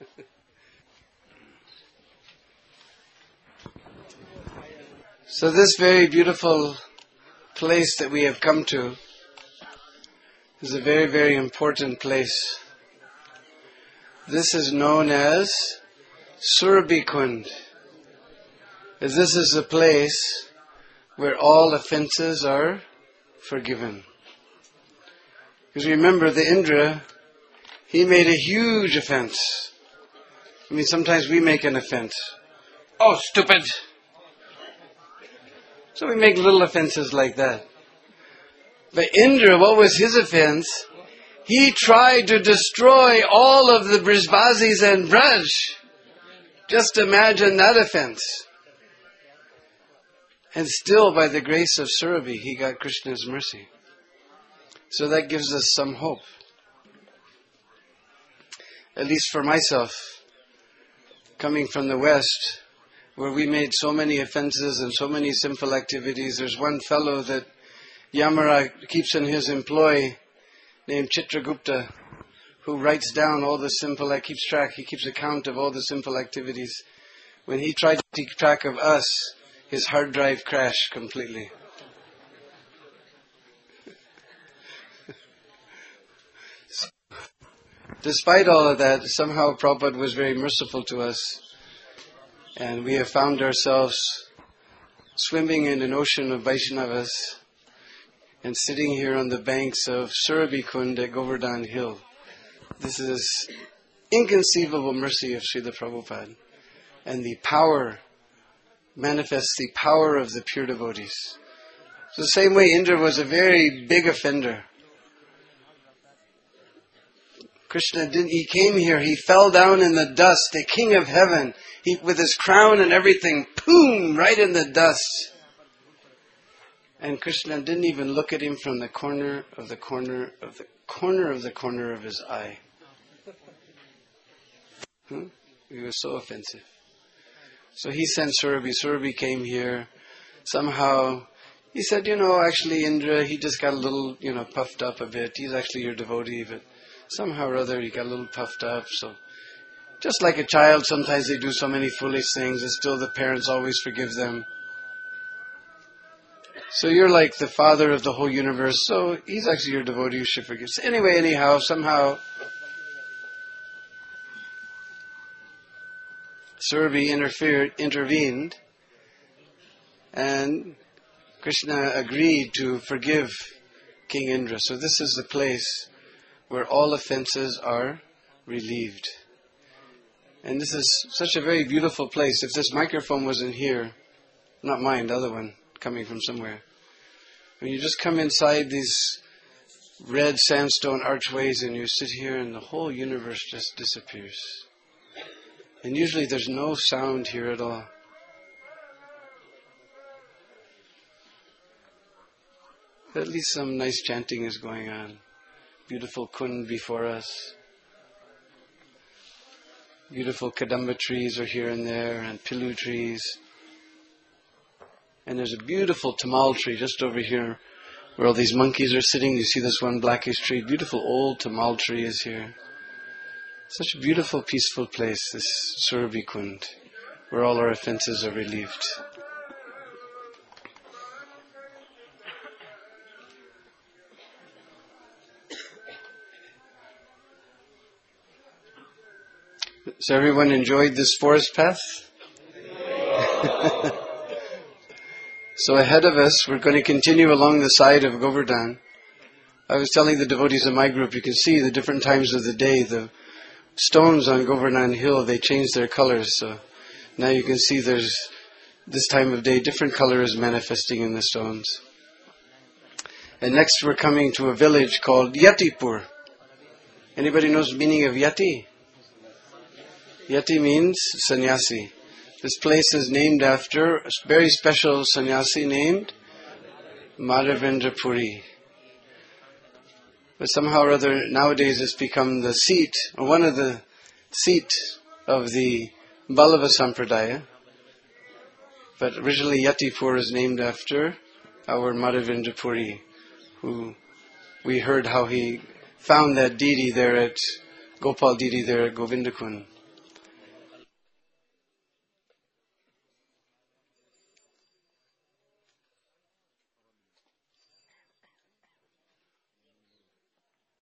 So this very beautiful place that we have come to is a very, very important place. This is known as Surabhi-Kund. As this is the place where all offenses are forgiven. Because remember, the Indra, he made a huge offense. I mean, sometimes we make an offense. Oh, stupid! So we make little offenses like that. But Indra, what was his offense? He tried to destroy all of the Brijvasis and Braj. Just imagine that offense. And still, by the grace of Surabhi, he got Krishna's mercy. So that gives us some hope. At least for myself, coming from the West, where we made so many offenses and so many sinful activities. There's one fellow that Yamara keeps in his employ, named Chitragupta, who writes down all the sinful, he keeps account of all the sinful activities. When he tried to keep track of us, his hard drive crashed completely. Despite all of that, somehow Prabhupada was very merciful to us. And we have found ourselves swimming in an ocean of Vaishnavas and sitting here on the banks of Surabhi-Kund at Govardhan Hill. This is inconceivable mercy of Srila Prabhupada. And the power manifests the power of the pure devotees. So the same way Indra was a very big offender. Krishna he came here, he fell down in the dust, the king of heaven, with his crown and everything, boom, right in the dust. And Krishna didn't even look at him from the corner of the corner of the corner of the corner of his eye. He was so offensive. So he sent Surabhi. Surabhi came here. Somehow, he said, actually Indra, he just got a little, puffed up a bit. He's actually your devotee, but somehow or other he got a little puffed up. So, just like a child, sometimes they do so many foolish things and still the parents always forgive them. So you're like the father of the whole universe, so he's actually your devotee, you should forgive. So anyhow, somehow Surabhi intervened, and Krishna agreed to forgive King Indra. So this is the place where all offenses are relieved. And this is such a very beautiful place. If this microphone wasn't here, not mine, the other one, coming from somewhere. When you just come inside these red sandstone archways and you sit here and the whole universe just disappears. And usually there's no sound here at all. At least some nice chanting is going on. Beautiful kund before us. Beautiful kadamba trees are here and there, and pilu trees. And there's a beautiful tamal tree just over here where all these monkeys are sitting. You see this one blackish tree. Beautiful old tamal tree is here. Such a beautiful, peaceful place, this Surabhi-Kund, where all our offenses are relieved. So everyone enjoyed this forest path? So ahead of us, we're going to continue along the side of Govardhan. I was telling the devotees in my group, you can see the different times of the day, the stones on Govardhan Hill, they change their colors. So now you can see there's, this time of day, different colors manifesting in the stones. And next we're coming to a village called Yatipur. Anybody knows the meaning of Yati? Yati means sannyasi. This place is named after a very special sannyasi named Madhavendra Puri. But somehow or other, nowadays it's become the seat, or one of the seat of the Vallabha Sampradaya. But originally Yatipur is named after our Madhavendra Puri, who we heard how he found that deity there at Gopal deity there at Govindakund.